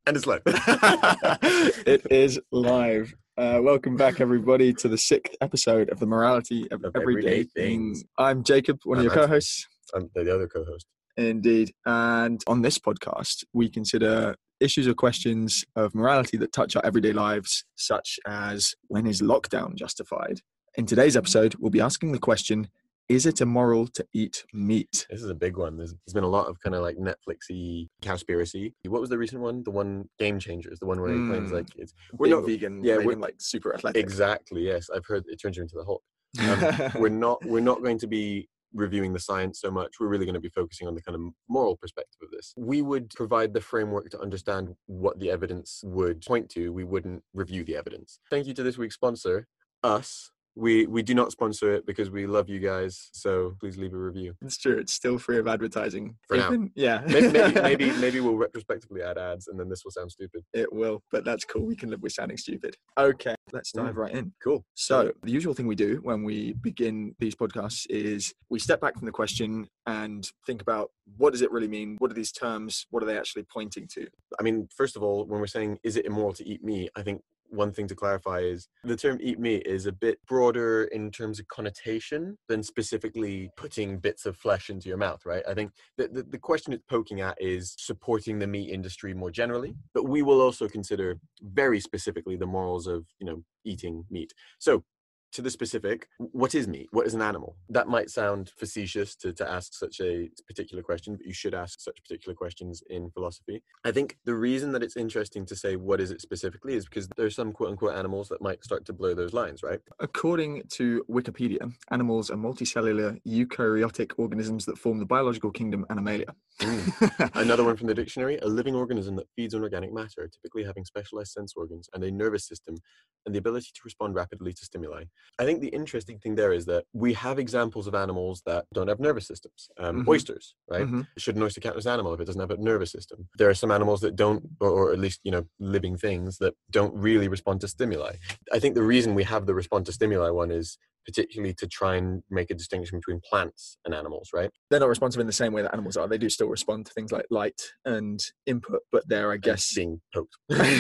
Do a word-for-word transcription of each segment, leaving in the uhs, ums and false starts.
And it's live. It is live. Uh, welcome back, everybody, to the sixth episode of the Morality of, Of Everyday, Everyday Things. Things. I'm Jacob, one I'm of your Anthony. co-hosts. I'm the other co-host. Indeed. And on this podcast, we consider issues or questions of morality that touch our everyday lives, such as when is lockdown justified? In today's episode, we'll be asking the question, is it immoral to eat meat? This is a big one. There's, there's been a lot of kind of like Netflixy cowspiracy. What was the recent one? The one Game Changers. The one where he claims like it's we're not vegan. Yeah, made we're him like super athletic. Exactly. Yes, I've heard it turns you into the Hulk. Um, we're not. We're not going to be reviewing the science so much. We're really going to be focusing on the kind of moral perspective of this. We would provide the framework to understand what the evidence would point to. We wouldn't review the evidence. Thank you to this week's sponsor, us. We we do not sponsor it because we love you guys, so please leave a review. It's true. It's still free of advertising. For Even, now. Yeah. maybe, maybe maybe maybe we'll retrospectively add ads, and then this will sound stupid. It will, but that's cool. We can live with sounding stupid. Okay, let's dive Mm. right in. Cool. So the usual thing we do when we begin these podcasts is we step back from the question and think about what does it really mean? What are these terms? What are they actually pointing to? I mean, first of all, when we're saying is it immoral to eat meat, I think one thing to clarify is the term eat meat is a bit broader in terms of connotation than specifically putting bits of flesh into your mouth, right? I think the, the, the question it's poking at is supporting the meat industry more generally, but we will also consider very specifically the morals of, you know, eating meat. So to the specific, what is meat? What is an animal? That might sound facetious to, to ask such a particular question, but you should ask such particular questions in philosophy. I think the reason that it's interesting to say what is it specifically is because there's some quote-unquote animals that might start to blur those lines, right? According to Wikipedia, animals are multicellular eukaryotic organisms that form the biological kingdom Animalia. Mm. Another one from the dictionary, a living organism that feeds on organic matter, typically having specialized sense organs and a nervous system and the ability to respond rapidly to stimuli. I think the interesting thing there is that we have examples of animals that don't have nervous systems. Um, Mhm. Oysters, right? Mm-hmm. Should an oyster count as an animal if it doesn't have a nervous system? There are some animals that don't, or, or at least, you know, living things that don't really respond to stimuli. I think the reason we have the respond to stimuli one is particularly to try and make a distinction between plants and animals, right? They're not responsive in the same way that animals are. They do still respond to things like light and input, but they're, I guess, being poked.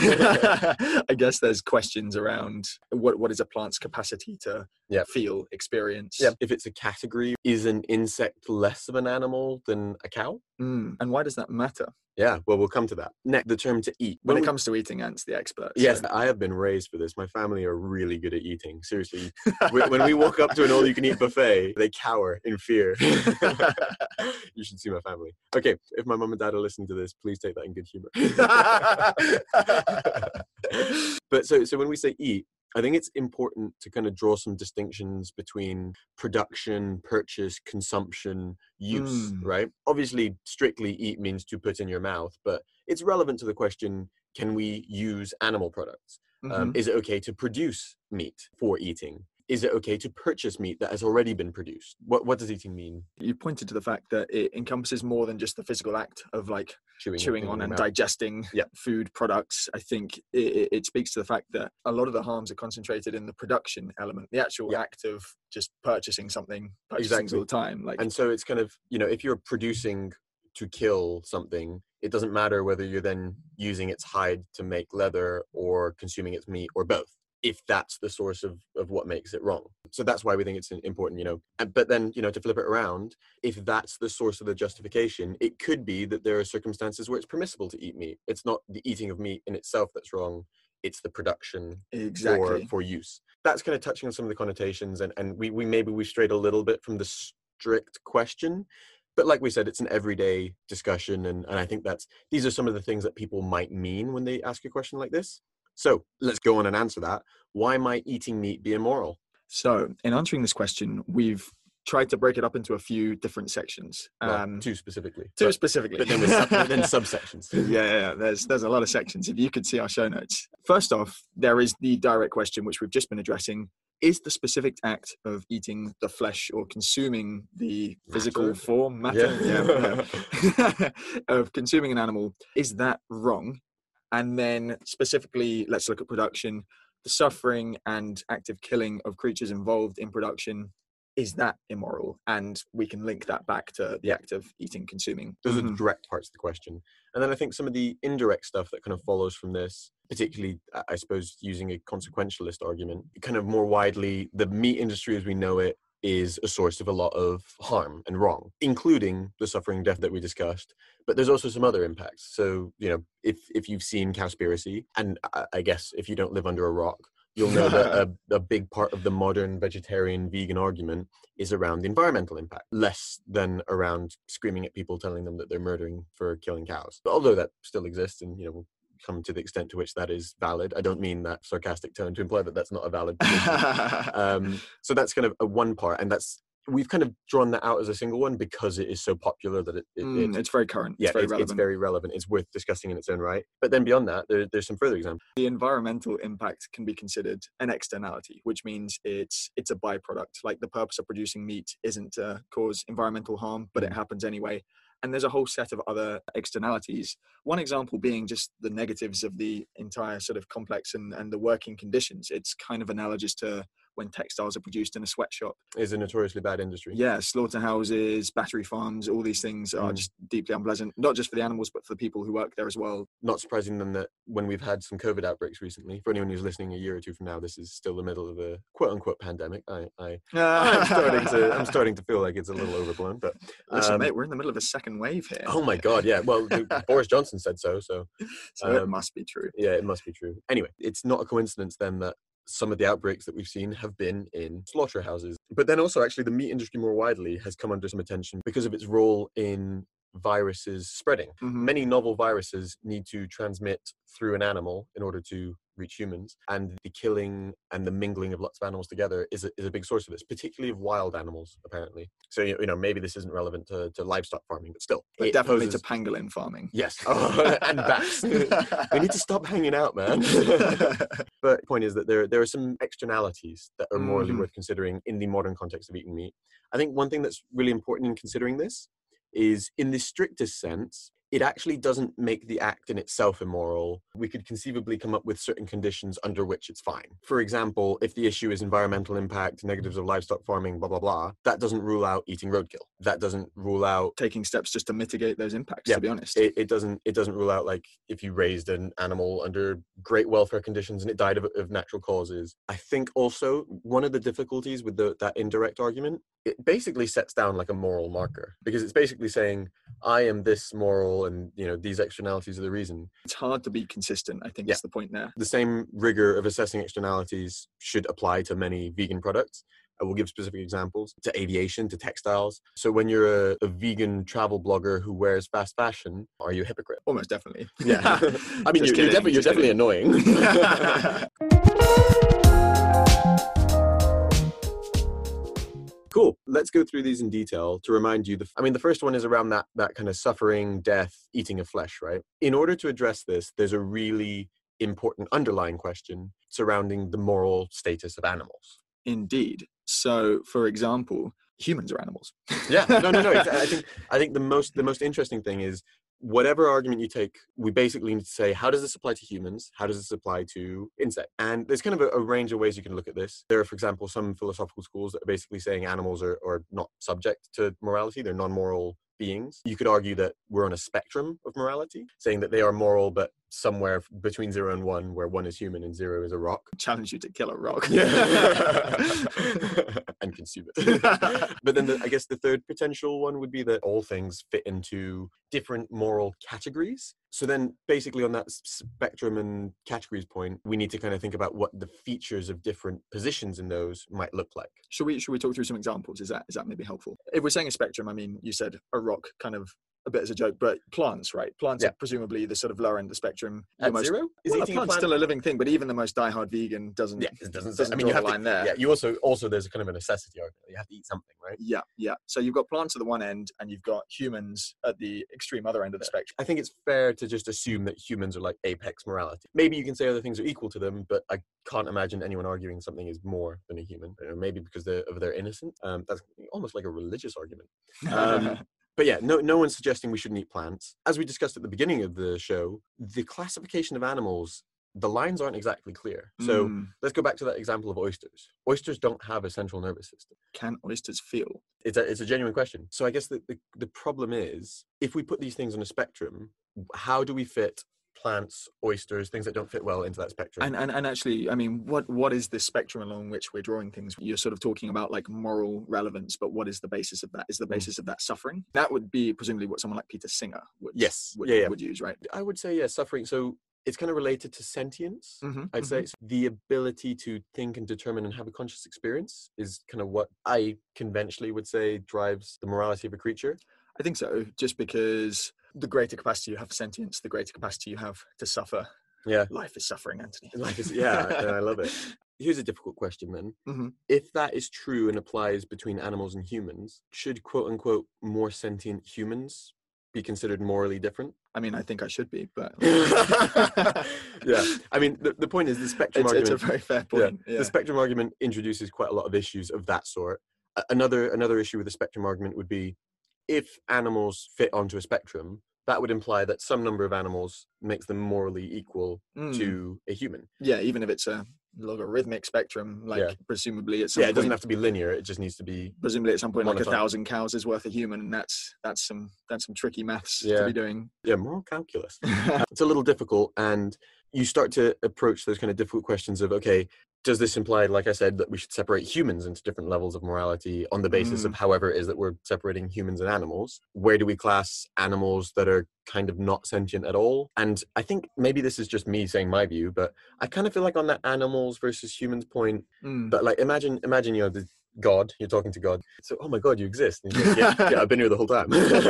I guess there's questions around what what is a plant's capacity to Yeah. feel, experience. Yeah. If it's a category, is an insect less of an animal than a cow? Mm. And why does that matter? Yeah, well, we'll come to that. Next, the term to eat. When When it we- comes to eating, Ant's the expert. Yes, so- I have been raised for this. My family are really good at eating. Seriously. When when we walk up to an all-you-can-eat buffet, they cower in fear. You should see my family. Okay, if my mum and dad are listening to this, please take that in good humor. But so, so when we say eat, I think it's important to kind of draw some distinctions between production, purchase, consumption, use, Mm. right? Obviously, strictly eat means to put in your mouth, but it's relevant to the question, can we use animal products? Um, Mhm. is it okay to produce meat for eating? Is it okay to purchase meat that has already been produced? What what does eating mean? You pointed to the fact that it encompasses more than just the physical act of like Chewing, chewing thing on in your and mouth. digesting Yeah. food products. I think it, it- it speaks to the fact that a lot of the harms are concentrated in the production element, the actual Yeah. act of just purchasing something, purchasing Exactly. all the time. Like, And so it's kind of, you know, if you're producing to kill something, it doesn't matter whether you're then using its hide to make leather or consuming its meat or both, if that's the source of, of what makes it wrong. So that's why we think it's important, you know. And, but then, you know, to flip it around, if that's the source of the justification, it could be that there are circumstances where it's permissible to eat meat. It's not the eating of meat in itself that's wrong. It's the production exactly. for, for use. That's kind of touching on some of the connotations, and, and we, we maybe we strayed a little bit from the strict question. But like we said, it's an everyday discussion, and, and I think that's these are some of the things that people might mean when they ask a question like this. So let's go on and answer that. Why might eating meat be immoral? So in answering this question, we've tried to break it up into a few different sections. Well, Um, two specifically. two but, specifically. but then with sub, but then subsections. yeah, yeah, yeah, there's there's a lot of sections. If you could see our show notes. First off, there is the direct question, which we've just been addressing. Is the specific act of eating the flesh or consuming the physical Matter? form, matter, Yeah. yeah, yeah, of consuming an animal, is that wrong? And then specifically, let's look at production. The suffering and active killing of creatures involved in production, is that immoral? And we can link that back to the Yeah. act of eating, consuming. Those are Mhm. the direct parts of the question. And then I think some of the indirect stuff that kind of follows from this, particularly, I I suppose, using a consequentialist argument, kind of more widely, the meat industry as we know it is a source of a lot of harm and wrong, including the suffering death that we discussed. But there's also some other impacts. So, you know, if, if you've seen Cowspiracy, and I, I guess if you don't live under a rock, you'll know that a, a big part of the modern vegetarian vegan argument is around the environmental impact, less than around screaming at people telling them that they're murdering for killing cows. But although that still exists, and, you know, we'll come to the extent to which that is valid. I don't mean that sarcastic tone to imply that that's not a valid position. um, so that's kind of a one part, and that's we've kind of drawn that out as a single one because it is so popular that it, it, Mm, it it's very current. yeah, it's very it's, relevant. it's very relevant. It's worth discussing in its own right. But then beyond that, there, there's some further examples. The environmental impact can be considered an externality, which means it's it's a byproduct. Like the purpose of producing meat isn't to cause environmental harm, but it happens anyway. And there's a whole set of other externalities. One example being just the negatives of the entire sort of complex and, and the working conditions. It's kind of analogous to when textiles are produced in a sweatshop. Is a notoriously bad industry. Yeah, slaughterhouses, battery farms, all these things are Mm. just deeply unpleasant, not just for the animals, but for the people who work there as well. Not surprising then that when we've had some COVID outbreaks recently, for anyone who's listening a year or two from now, this is still the middle of a quote unquote pandemic. I, I, I'm starting to, I'm starting to feel like it's a little overblown, but Listen, um, mate, we're in the middle of a second wave here. oh my God, yeah. Well, the, Boris Johnson said so, so. So it um, must be true. Yeah, it must be true. Anyway, it's not a coincidence then that some of the outbreaks that we've seen have been in slaughterhouses. But then also actually the meat industry more widely has come under some attention because of its role in viruses spreading. Mhm. Many novel viruses need to transmit through an animal in order to reach humans, and the killing and the mingling of lots of animals together is a, is a big source of this, particularly of wild animals, apparently. So, you know, maybe this isn't relevant to, to livestock farming, but still. But it definitely poses- to pangolin farming. Yes, oh, and bats. We need to stop hanging out, man. But the point is that there, there are some externalities that are morally Mhm. worth considering in the modern context of eating meat. I think one thing that's really important in considering this is, in the strictest sense, it actually doesn't make the act in itself immoral. We could conceivably come up with certain conditions under which it's fine. For example, if the issue is environmental impact, negatives of livestock farming, blah, blah, blah, that doesn't rule out eating roadkill. That doesn't rule out Taking steps just to mitigate those impacts, Yeah, to be honest. it, it doesn't it doesn't rule out, like, if you raised an animal under great welfare conditions and it died of, of natural causes. I think also one of the difficulties with the, that indirect argument, it basically sets down like a moral marker, because it's basically saying I am this moral and, you know, these externalities are the reason. It's hard to be consistent, I think Yeah. is the point there. The same rigor of assessing externalities should apply to many vegan products. I will give specific examples to aviation, to textiles. So when you're a, a vegan travel blogger who wears fast fashion, are you a hypocrite? Almost definitely. Yeah. I mean, Just you're, you're, kidding, definitely, you're just definitely kidding. annoying. Cool. Let's go through these in detail to remind you. The, I mean, the first one is around that, that kind of suffering, death, eating of flesh, right? In order to address this, there's a really important underlying question surrounding the moral status of animals. Indeed. So, for example, humans are animals. Yeah, no, no, no. I think I think the most the most interesting thing is, whatever argument you take, we basically need to say, how does this apply to humans? How does this apply to insects? And there's kind of a, a range of ways you can look at this. There are, for example, some philosophical schools that are basically saying animals are, are not subject to morality. They're non-moral beings. You could argue that we're on a spectrum of morality, saying that they are moral, but somewhere between zero and one, where one is human and zero is a rock. Challenge you to kill a rock. And consume it. But then the, I guess the third potential one would be that all things fit into different moral categories. So then basically on that spectrum and categories point, we need to kind of think about what the features of different positions in those might look like. Should we should we talk through some examples? Is that is that maybe helpful? If we're saying a spectrum, I mean, you said a rock, kind of a bit as a joke, but plants, right? Plants Yeah. are presumably the sort of lower end of the spectrum. The At most, zero? Is well, a eating a plant's plant- still a living thing, but even the most diehard vegan doesn't. Yeah, it doesn't. doesn't I mean, draw you have the line to, there. Yeah, you also also there's a kind of a necessity argument. You have to eat something, right? Yeah, yeah. So you've got plants at the one end, and you've got humans at the extreme other end of the spectrum. I think it's fair to just assume that humans are like apex morality. Maybe you can say other things are equal to them, but I can't imagine anyone arguing something is more than a human. You know, maybe because they're, of their innocence. Um, that's almost like a religious argument. Um, But yeah, no, no one's suggesting we shouldn't eat plants. As we discussed at the beginning of the show, the classification of animals the lines aren't exactly clear. So Mm. let's go back to that example of oysters. Oysters don't have a central nervous system. Can oysters feel? It's a, it's a genuine question. So I guess the, the, the problem is, if we put these things on a spectrum, how do we fit plants, oysters, things that don't fit well into that spectrum? And, and and actually, I mean, what what is the spectrum along which we're drawing things? You're sort of talking about like moral relevance, but what is the basis of that? Is the basis of that suffering? That would be presumably what someone like Peter Singer would, Yes. would, Yeah, yeah. would use, right? I would say, yeah, suffering. So it's kind of related to sentience. Mm-hmm, I'd say it's the ability to think and determine and have a conscious experience is kind of what I conventionally would say drives the morality of a creature. I think so, just because the greater capacity you have for sentience, the greater capacity you have to suffer. Yeah. Life is suffering, Anthony. Life is, yeah, I love it. Here's a difficult question then. Mm-hmm. If that is true and applies between animals and humans, should quote unquote more sentient humans be considered morally different? I mean, I think I should be, but yeah. I mean, the, the point is the spectrum it's, argument. it's a very fair point. Yeah, Yeah. The spectrum argument introduces quite a lot of issues of that sort. A- Another another issue with the spectrum argument would be if animals fit onto a spectrum, that would imply that some number of animals makes them morally equal Mm. to a human. Yeah, even if it's a logarithmic spectrum, like Yeah. presumably at some Yeah, it point, doesn't have to be linear. It just needs to be. presumably at some point, like a monotone. thousand cows is worth a human, and that's that's some that's some tricky maths to Yeah. be doing. Yeah, moral calculus. It's a little difficult, and you start to approach those kind of difficult questions of, okay, does this imply, like I said, that we should separate humans into different levels of morality on the basis Mm. of however it is that we're separating humans and animals? Where do we class animals that are kind of not sentient at all? And I think maybe this is just me saying my view, but I kind of feel like on that animals versus humans point, Mm. but like imagine, imagine, you know, the God, you're talking to God. So, oh my God, you exist. And he's like, yeah, yeah, I've been here the whole time.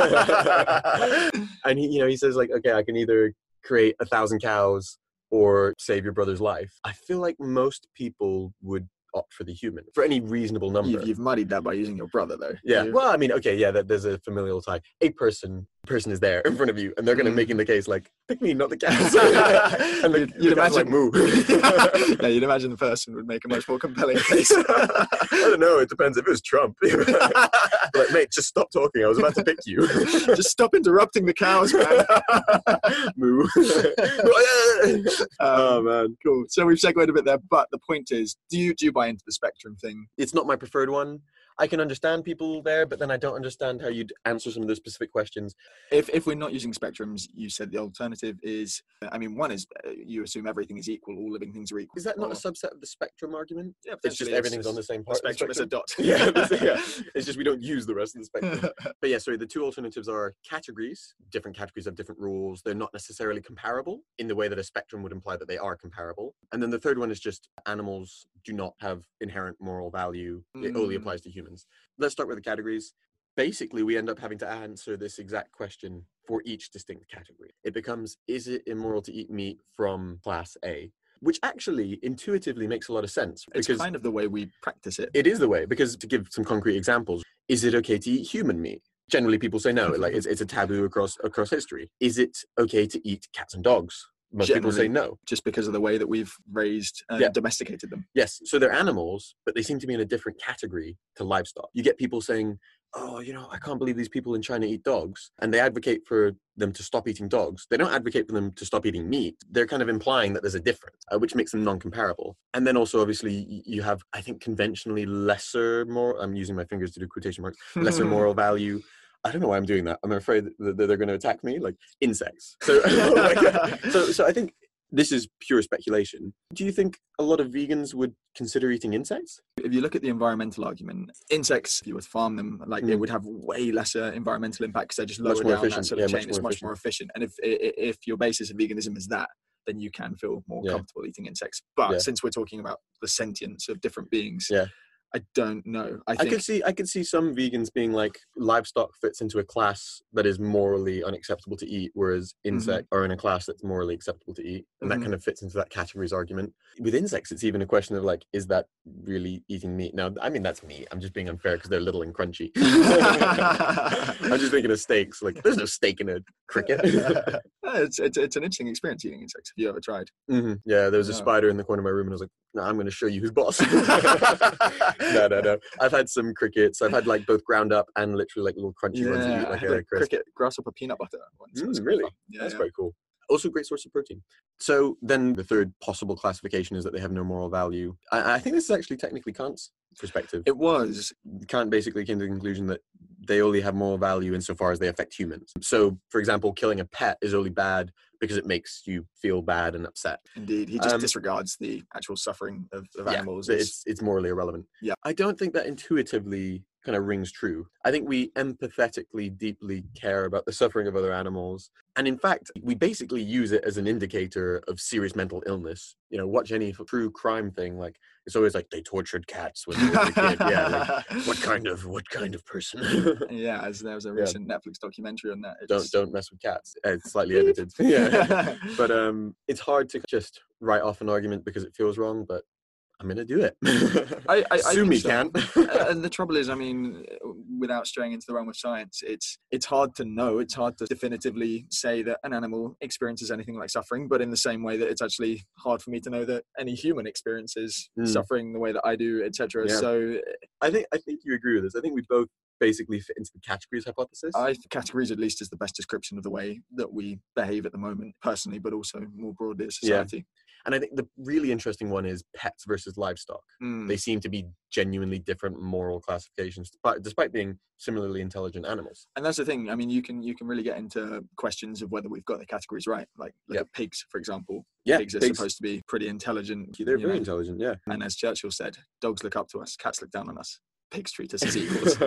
And he, you know, he says like, okay, I can either create a thousand cows or save your brother's life. I feel like most people would opt for the human for any reasonable number. You've, you've muddied that by using your brother, though. Yeah. You- Well, I mean, okay, yeah, that, there's a familial tie. A person, person is there in front of you, and they're going to Mm. make in the case like, pick me, not the cows. and the, You'd- the you'd cat's like, imagine- moo. yeah, you'd imagine the person would make a much more compelling case. I don't know. It depends. If it was Trump, like, mate, just stop talking. I was about to pick you. Just stop interrupting the cows, man. Moo. Oh Um, man, cool. So we've segued a bit there, but the point is, do you do you buy into the spectrum thing? it's not my preferred one. I can understand people there, but then I don't understand how you'd answer some of those specific questions. If if we're not using spectrums, you said the alternative is, I mean, one is uh, you assume everything is equal, all living things are equal. Is that not Or- a subset of the spectrum argument? Yeah, It's just potentially everything's on the same the part. of the spectrum is a dot. Yeah, that's- yeah. It's just we don't use the rest of the spectrum. But yeah, sorry, the two alternatives are categories. Different categories have different rules. They're not necessarily comparable in the way that a spectrum would imply that they are comparable. And then the third one is just animals do not have inherent moral value. It only Mm. applies to humans. Let's start with the categories. Basically, we end up having to answer this exact question for each distinct category. It becomes, is it immoral to eat meat from class A? Which actually intuitively makes a lot of sense. It's Because kind of the way we practice it. it is the way, because to give some concrete examples, is it okay to eat human meat? Generally, people say no, like it's, it's a taboo across across history. Is it okay to eat cats and dogs? Most people say Generally. no. Just because of the way that we've raised and Yeah. domesticated them. Yes, so they're animals, but they seem to be in a different category to livestock. You get people saying, oh, you know, I can't believe these people in China eat dogs. And they advocate for them to stop eating dogs. They don't advocate for them to stop eating meat. They're kind of implying that there's a difference, uh, which makes them non-comparable. And then also, obviously, y- you have, I think, conventionally lesser, more, I'm using my fingers to do quotation marks, lesser moral value. I don't know why I'm doing that. I'm afraid that that they're going to attack me, like insects. So, like, so, so I think this is pure speculation. Do you think a lot of vegans would consider eating insects? If you look at the environmental argument, insects, if you were to farm them, like it Mm. would have way lesser environmental impact because they're just Much lower more down that efficient. sort of Yeah, chain. much It's more much more efficient. And if i- i- if your basis of veganism is that, then you can feel more Yeah. comfortable eating insects. But Yeah. since we're talking about the sentience of different beings, Yeah. I don't know. I I think could see I could see some vegans being like livestock fits into a class that is morally unacceptable to eat, whereas insect are in a class that's morally acceptable to eat. And Mhm. that kind of fits into that categories argument. With insects, it's even a question of like, is that really eating meat? Now, I mean, that's meat. I'm just being unfair because they're little and crunchy. I'm just thinking of steaks. Like, there's no steak in a cricket. Yeah, it's, it's it's an interesting experience eating insects. Have you ever tried? hmm Yeah, there was a No. spider in the corner of my room, and I was like, "No, I'm going to show you who's boss." no, no, no. I've had some crickets. I've had like both ground up and literally like little crunchy ones that you eat I like had a a crisp. cricket grasshopper peanut butter once. It was Mm, quite really? fun. Yeah, That's yeah. quite cool. Also a great source of protein. So then the third possible classification is that they have no moral value. I, I think this is actually technically Kant's perspective. It was. Kant basically came to the conclusion that they only have moral value insofar as they affect humans. So, for example, killing a pet is only bad because it makes you feel bad and upset. Indeed. He just Um, disregards the actual suffering of, of Yeah, animals. that as- it's it's morally irrelevant. Yeah. I don't think that intuitively kind of rings true. I think we empathetically deeply care about the suffering of other animals. And in fact, we basically use it as an indicator of serious mental illness. You know, watch any true crime thing, like it's always like they tortured cats when they were a kid. Yeah, like what kind of what kind of person? Yeah, as there was a Yeah. recent Netflix documentary on that. don't It's, don't mess with cats. Uh, It's slightly edited. Yeah. But um it's hard to just write off an argument because it feels wrong, but I'm gonna do it. I, I, I Sue think me, so. Kant. Uh, and the trouble is, I mean, without straying into the realm of science, it's it's hard to know. It's hard to definitively say that an animal experiences anything like suffering, but in the same way that it's actually hard for me to know that any human experiences Mm. suffering the way that I do, et cetera. Yeah. So I think I think you agree with this. I think we both basically fit into the categories hypothesis. I think categories, at least, is the best description of the way that we behave at the moment, personally, but also more broadly as Yeah. society. And I think the really interesting one is pets versus livestock. Mm. They seem to be genuinely different moral classifications, but despite being similarly intelligent animals. And that's the thing. I mean, you can you can really get into questions of whether we've got the categories right. Like look Yeah. at pigs, for example. Yeah, Pigs are pigs. supposed to be pretty intelligent. They're you very know. intelligent, yeah. And as Churchill said, dogs look up to us, cats look down on us, pigs treat us as equals.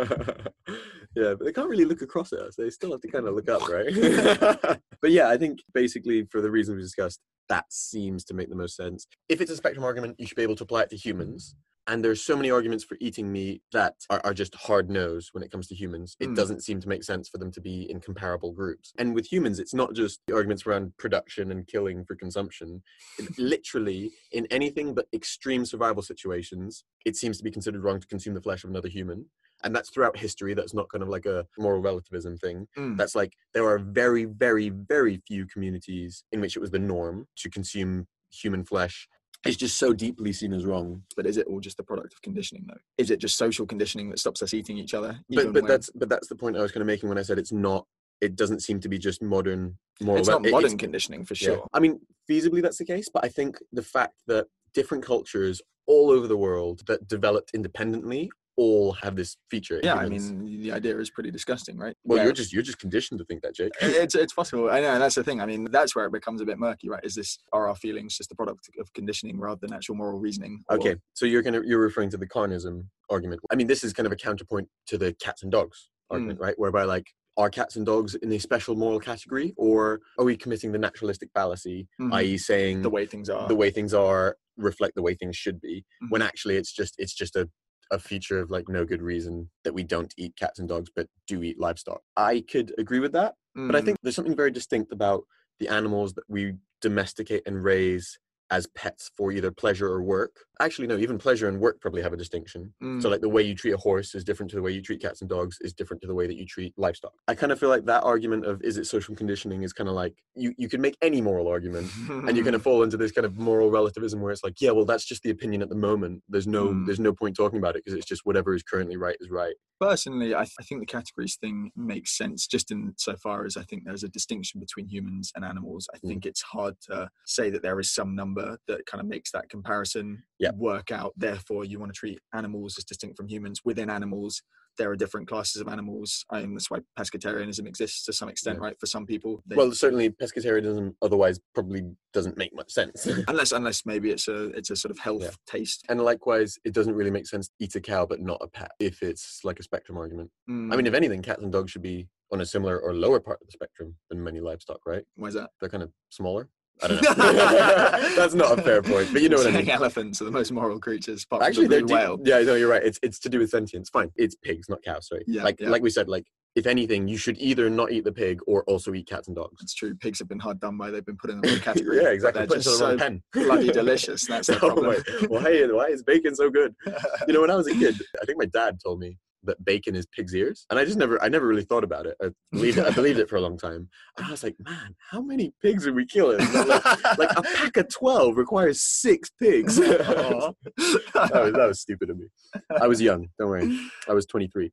Yeah, but they can't really look across at us. They still have to kind of look up, right? But yeah, I think basically for the reasons we discussed, that seems to make the most sense. If it's a spectrum argument, you should be able to apply it to humans. And there's so many arguments for eating meat that are, are just hard nose when it comes to humans. It Mm. doesn't seem to make sense for them to be in comparable groups. And with humans, it's not just the arguments around production and killing for consumption. It, literally, in anything but extreme survival situations, it seems to be considered wrong to consume the flesh of another human. And that's throughout history. That's not kind of like a moral relativism thing. Mm. That's like there are very, very, very few communities in which it was the norm to consume human flesh. It's just so deeply seen as wrong. But is it all just a product of conditioning, though? Is it just social conditioning that stops us eating each other? But even but when- that's but that's the point I was kind of making when I said it's not. It doesn't seem to be just modern moral. it's not it- modern it's- conditioning for yeah. sure. I mean, feasibly that's the case, but I think the fact that different cultures all over the world that developed independently all have this feature. in Yeah, I humans. mean, the idea is pretty disgusting, right? well, Where- you're just you're just conditioned to think that, Jake. it's it's possible. I know, and that's the thing. I mean, that's where it becomes a bit murky, right? Is this are our feelings just a product of conditioning rather than actual moral reasoning? Or- Okay, so you're gonna you're referring to the carnism argument. I mean, this is kind of a counterpoint to the cats and dogs argument, right? Whereby like, are cats and dogs in a special moral category, or are we committing the naturalistic fallacy, Mhm. that is, saying the way things are. the way things are reflect the way things should be, Mhm. when actually it's just it's just a a feature of like no good reason that we don't eat cats and dogs but do eat livestock. I could agree with that, but I Mm. think there's something very distinct about the animals that we domesticate and raise as pets for either pleasure or work. Actually, no, even pleasure and work probably have a distinction. Mm. So like the way you treat a horse is different to the way you treat cats and dogs is different to the way that you treat livestock. I kind of feel like that argument of is it social conditioning is kind of like, you, you could make any moral argument and you kind of fall into this kind of moral relativism where it's like, yeah, well, that's just the opinion at the moment. There's no Mm. there's no point talking about it because it's just whatever is currently right is right. Personally, I, th- I think the categories thing makes sense just in so far as I think there's a distinction between humans and animals. I Mm. think it's hard to say that there is some number that kind of makes that comparison Yeah. work out. Therefore, you want to treat animals as distinct from humans. Within animals, there are different classes of animals. I mean, that's why pescatarianism exists to some extent, Yeah. right? For some people, they, Well, certainly pescatarianism otherwise probably doesn't make much sense. unless unless maybe it's a it's a sort of health Yeah. taste. And likewise, it doesn't really make sense to eat a cow but not a pet if it's like a spectrum argument. Mm, I mean, if anything, cats and dogs should be on a similar or lower part of the spectrum than many livestock, right? why is that? They're kind of smaller. I don't know. That's not a fair point, but you know what I Saying mean. elephants are the most moral creatures. Apart from Actually, the they're blue de- whale. yeah, no, you're right. It's it's to do with sentience. Fine, it's pigs, not cows. Sorry. Yeah, like yeah. like we said, like if anything, you should either not eat the pig or also eat cats and dogs. It's true. Pigs have been hard done by. They've been put in the wrong category. Yeah, but exactly. They're Put into just the wrong so pen. bloody delicious. That's the Oh problem. my- why why is bacon so good? You know, when I was a kid, I think my dad told me that bacon is pig's ears, and I just never, I never really thought about it. I believed it, I believed it for a long time, and I was like, man, how many pigs are we killing? Like, like a pack of twelve requires six pigs. that, was, that was stupid of me. I was young. Don't worry, I was twenty-three.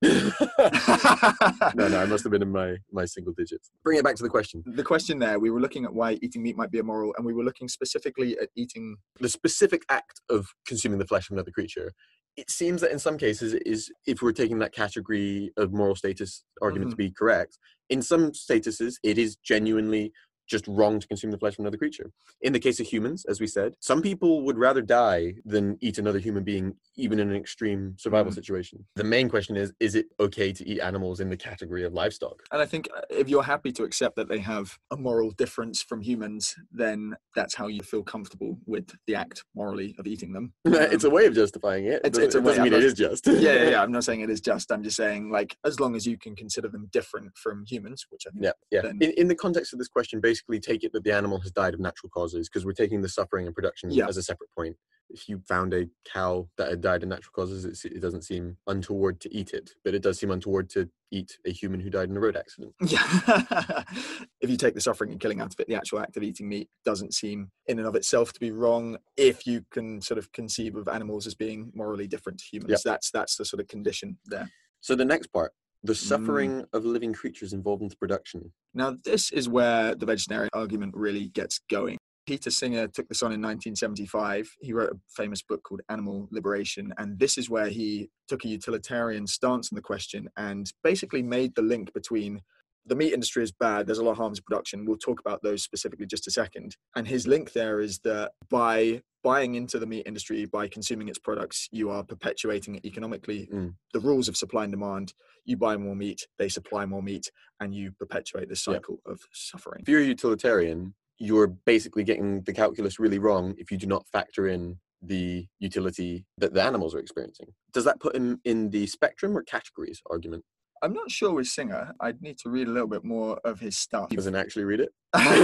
no, no, I must have been in my my single digits. Bring it back to the question. The question there, we were looking at why eating meat might be immoral, and we were looking specifically at eating the specific act of consuming the flesh of another creature. It seems that in some cases it is, if we're taking that category of moral status argument mm-hmm. to be correct, in some statuses it is genuinely just wrong to consume the flesh of another creature. In the case of humans, as we said, some people would rather die than eat another human being, even in an extreme survival mm. situation. The main question is, is it okay to eat animals in the category of livestock? And I think if you're happy to accept that they have a moral difference from humans, then that's how you feel comfortable with the act morally of eating them. Um, it's a way of justifying it. It's, it it's a it way, doesn't mean not, it is just. yeah, yeah, yeah. I'm not saying it is just. I'm just saying, like, as long as you can consider them different from humans, which I think. Yeah, yeah. Then, in, in the context of this question, basically take it that the animal has died of natural causes, because we're taking the suffering and production yeah. as a separate point. If you found a cow that had died of natural causes, it, it doesn't seem untoward to eat it, but it does seem untoward to eat a human who died in a road accident. Yeah. If you take the suffering and killing out of it, the actual act of eating meat doesn't seem in and of itself to be wrong if you can sort of conceive of animals as being morally different to humans. Yep. That's that's the sort of condition there. So the next part, the suffering mm. of living creatures involved in the production. Now, this is where the vegetarian argument really gets going. Peter Singer took this on in nineteen seventy-five. He wrote a famous book called Animal Liberation, and this is where he took a utilitarian stance on the question and basically made the link between the meat industry is bad, there's a lot of harms in production. We'll talk about those specifically just a second. And his link there is that by buying into the meat industry, by consuming its products, you are perpetuating economically mm. the rules of supply and demand. You buy more meat, they supply more meat, and you perpetuate this cycle yep. of suffering. If you're a utilitarian, you're basically getting the calculus really wrong if you do not factor in the utility that the animals are experiencing. Does that put him in the spectrum or categories argument? I'm not sure with Singer. I'd need to read a little bit more of his stuff. He doesn't actually read it?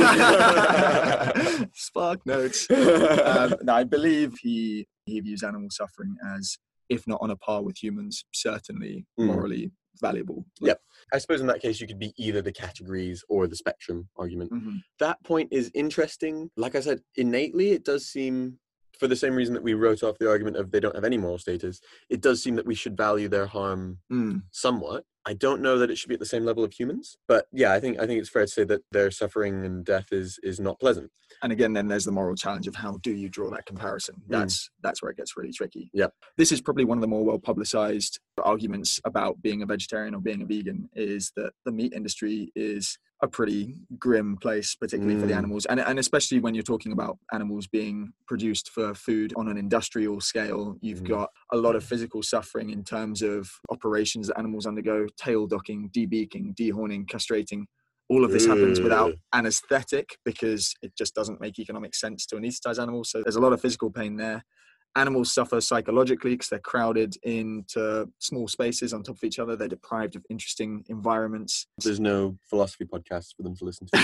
Spark notes. Um, no, I believe he, he views animal suffering as, if not on a par with humans, certainly morally mm. valuable. Like, yep. I suppose in that case, you could be either the categories or the spectrum argument. Mm-hmm. That point is interesting. Like I said, innately, it does seem, for the same reason that we wrote off the argument of they don't have any moral status, it does seem that we should value their harm mm. somewhat. I don't know that it should be at the same level of humans, but yeah, I think I think it's fair to say that their suffering and death is is not pleasant. And again, then there's the moral challenge of how do you draw that comparison? That's mm. that's where it gets really tricky. Yep. This is probably one of the more well publicized arguments about being a vegetarian or being a vegan, is that the meat industry is a pretty grim place, particularly mm. for the animals. And, and especially when you're talking about animals being produced for food on an industrial scale, you've mm. got a lot of physical suffering in terms of operations that animals undergo, tail docking, debeaking, dehorning, castrating. All of this happens without anesthetic because it just doesn't make economic sense to anesthetize animals. So there's a lot of physical pain there. Animals suffer psychologically because they're crowded into small spaces on top of each other. They're deprived of interesting environments. There's no philosophy podcasts for them to listen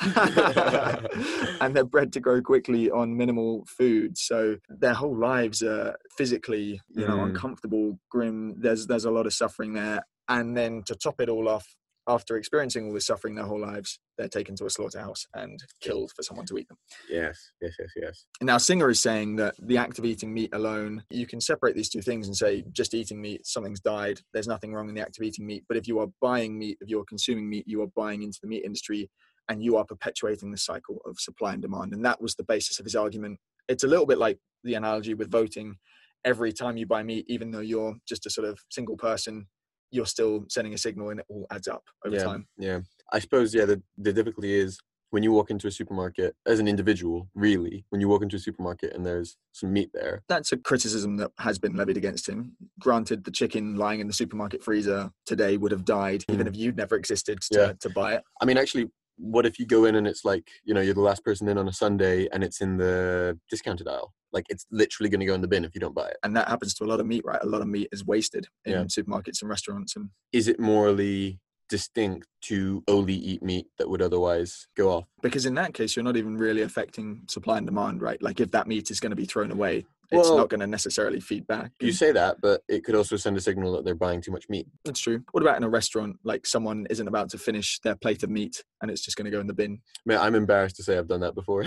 to. And they're bred to grow quickly on minimal food. So their whole lives are physically, you know, mm. uncomfortable, grim. There's there's a lot of suffering there. And then to top it all off, after experiencing all this suffering their whole lives, they're taken to a slaughterhouse and killed for someone to eat them. Yes, yes, yes, yes. Now, Singer is saying that the act of eating meat alone, you can separate these two things and say, just eating meat, something's died, there's nothing wrong in the act of eating meat. But if you are buying meat, if you're consuming meat, you are buying into the meat industry and you are perpetuating the cycle of supply and demand. And that was the basis of his argument. It's a little bit like the analogy with voting. Every time you buy meat, even though you're just a sort of single person, you're still sending a signal and it all adds up over yeah, time. Yeah. I suppose, yeah, the, the difficulty is when you walk into a supermarket as an individual, really, when you walk into a supermarket and there's some meat there. That's a criticism that has been levied against him. Granted, the chicken lying in the supermarket freezer today would have died, mm. even if you'd never existed to, yeah. to buy it. I mean, actually, what if you go in and it's like, you know, you're the last person in on a Sunday and it's in the discounted aisle? Like, it's literally going to go in the bin if you don't buy it. And that happens to a lot of meat, right? A lot of meat is wasted in yeah. supermarkets and restaurants. And is it morally distinct to only eat meat that would otherwise go off. Because in that case, you're not even really affecting supply and demand, right? Like if that meat is going to be thrown away, it's Well, not going to necessarily feed back. You say that, but it could also send a signal that they're buying too much meat. That's true. What about in a restaurant? Like someone isn't about to finish their plate of meat and it's just going to go in the bin. Man, I'm embarrassed to say I've done that before.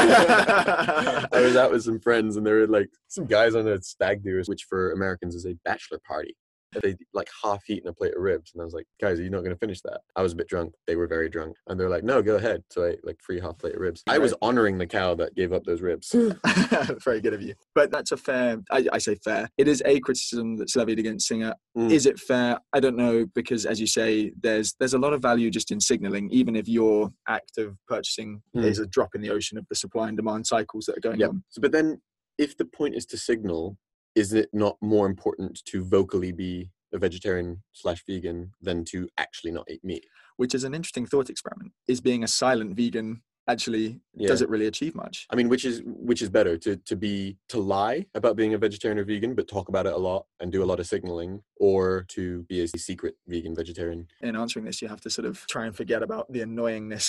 I was out with some friends and there were like some guys on a stag do, which for Americans is a bachelor party. They like half eaten a plate of ribs, and I was like, guys, are you not going to finish that? I was a bit drunk. They were very drunk, and they're like, no, go ahead. So I ate like free half plate of ribs. I was honoring the cow that gave up those ribs. Very good of you. But that's a fair, I, I say fair. It is a criticism that's levied against Singer. Mm. Is it fair? I don't know, because as you say, there's there's a lot of value just in signaling, even if your act of purchasing mm. is a drop in the ocean of the supply and demand cycles that are going yep. on. So, but then if the point is to signal, is it not more important to vocally be a vegetarian slash vegan than to actually not eat meat? Which is an interesting thought experiment. Is being a silent vegan actually, yeah. does it really achieve much? I mean, which is which is better, to to be to lie about being a vegetarian or vegan but talk about it a lot and do a lot of signaling, or to be a secret vegan vegetarian? In answering this, you have to sort of try and forget about the annoyingness.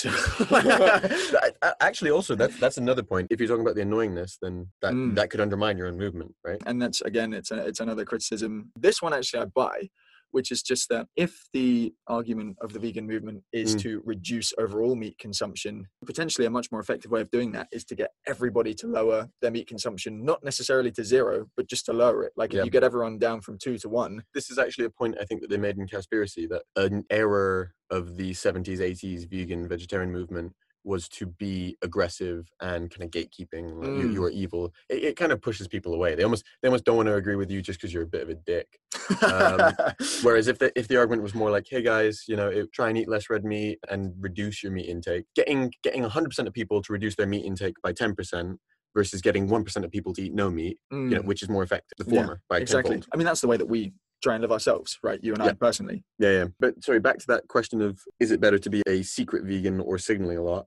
Actually, also that's that's another point. If you're talking about the annoyingness, then that mm. that could undermine your own movement, right? And that's again, it's a, it's another criticism. This one actually I buy, which is just that if the argument of the vegan movement is mm. to reduce overall meat consumption, potentially a much more effective way of doing that is to get everybody to lower their meat consumption, not necessarily to zero, but just to lower it. Like if yeah. you get everyone down from two to one. This is actually a point I think that they made in Conspiracy, that an error of the seventies, eighties vegan vegetarian movement was to be aggressive and kind of gatekeeping, like mm. you, you are evil. It, it kind of pushes people away. They almost they almost don't want to agree with you just because you're a bit of a dick. Um, whereas if the if the argument was more like, hey guys, you know, it, try and eat less red meat and reduce your meat intake, getting getting one hundred percent of people to reduce their meat intake by ten percent versus getting one percent of people to eat no meat, mm. you know, which is more effective, the former, yeah, by exactly. tenfold. I mean, that's the way that we try and live ourselves, right? You and yeah. I personally. Yeah, yeah. But sorry, back to that question of, is it better to be a secret vegan or signaling a lot?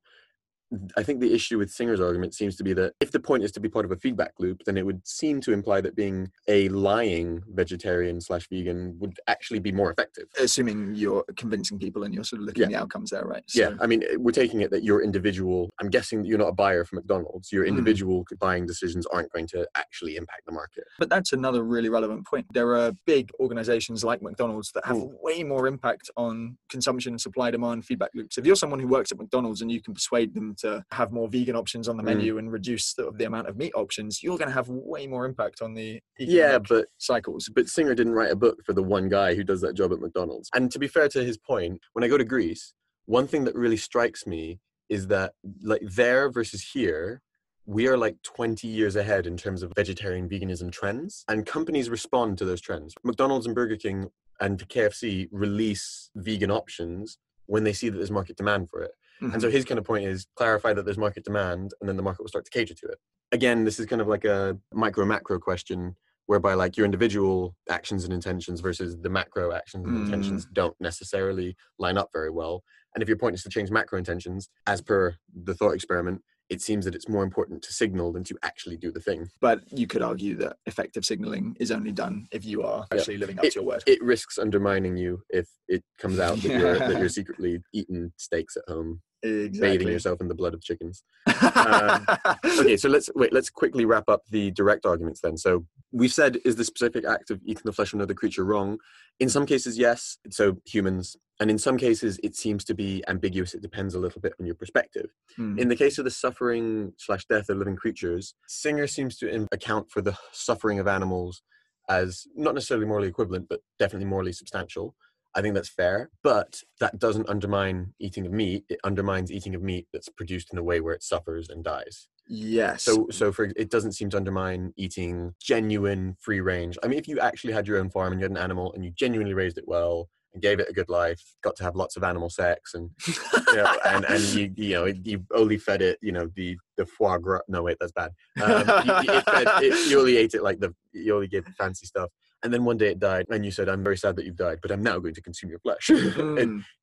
I think the issue with Singer's argument seems to be that if the point is to be part of a feedback loop, then it would seem to imply that being a lying vegetarian slash vegan would actually be more effective. Assuming you're convincing people and you're sort of looking yeah. at the outcomes there, right? So. Yeah, I mean, we're taking it that your individual, I'm guessing that you're not a buyer for McDonald's, your individual mm. buying decisions aren't going to actually impact the market. But that's another really relevant point. There are big organizations like McDonald's that have mm. way more impact on consumption, supply, demand, feedback loops. If you're someone who works at McDonald's and you can persuade them to have more vegan options on the menu mm. and reduce the, the amount of meat options, you're going to have way more impact on the yeah, but cycles. But Singer didn't write a book for the one guy who does that job at McDonald's. And to be fair to his point, when I go to Greece, one thing that really strikes me is that like there versus here, we are like twenty years ahead in terms of vegetarian veganism trends, and companies respond to those trends. McDonald's and Burger King and K F C release vegan options when they see that there's market demand for it. Mm-hmm. And so his kind of point is clarify that there's market demand, and then the market will start to cater to it. Again, this is kind of like a micro macro question, whereby like your individual actions and intentions versus the macro actions and mm. intentions don't necessarily line up very well. And if your point is to change macro intentions, as per the thought experiment, it seems that it's more important to signal than to actually do the thing. But you could argue that effective signaling is only done if you are actually yeah. living up it, to your word. It risks undermining you if it comes out that, you're, that you're secretly eating steaks at home. Exactly. Bathing yourself in the blood of chickens. um, okay, so let's wait. Let's quickly wrap up the direct arguments then. So we've said, is the specific act of eating the flesh of another creature wrong? In some cases, yes. So humans, and in some cases, it seems to be ambiguous. It depends a little bit on your perspective. Hmm. In the case of the suffering slash death of living creatures, Singer seems to account for the suffering of animals as not necessarily morally equivalent, but definitely morally substantial. I think that's fair, but that doesn't undermine eating of meat. It undermines eating of meat that's produced in a way where it suffers and dies. Yes. So, so for it doesn't seem to undermine eating genuine free range. I mean, if you actually had your own farm and you had an animal and you genuinely raised it well and gave it a good life, got to have lots of animal sex, and you know, and and you you know you only fed it, you know, the the foie gras. No, wait, that's bad. Um, you, it fed, it, you only ate it like the you only gave it fancy stuff. And then one day it died, and you said, I'm very sad that you've died, but I'm now going to consume your flesh. Mm. And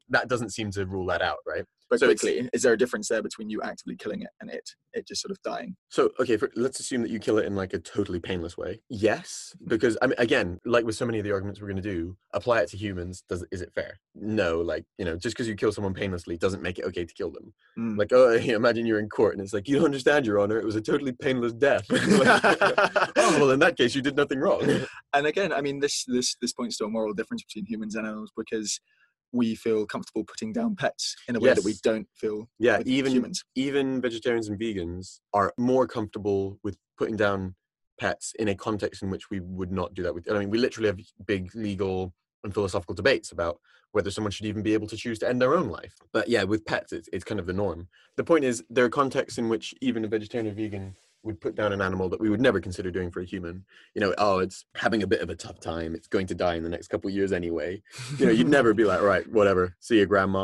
that doesn't seem to rule that out, right? But So it's- quickly, is there a difference there between you actively killing it and it it just sort of dying? So, okay, for, let's assume that you kill it in like a totally painless way. Yes, because I mean, again, like with so many of the arguments we're going to do, apply it to humans. Does is it fair? No, like, you know, just because you kill someone painlessly doesn't make it okay to kill them. Mm. Like, oh, imagine you're in court and it's like, you don't understand, Your Honor, it was a totally painless death. Like, oh, well, in that case, you did nothing wrong. And again, I mean, this this this points to a moral difference between humans and animals, because we feel comfortable putting down pets in a way that we Yes. don't feel Yeah, with even humans. even vegetarians and vegans are more comfortable with putting down pets in a context in which we would not do that with. I mean, we literally have big legal and philosophical debates about whether someone should even be able to choose to end their own life. But yeah, with pets, it's, it's kind of the norm. The point is, there are contexts in which even a vegetarian or vegan would put down an animal that we would never consider doing for a human. You know, oh, it's having a bit of a tough time. It's going to die in the next couple of years anyway. You know, you'd never be like, right, whatever. See you, grandma.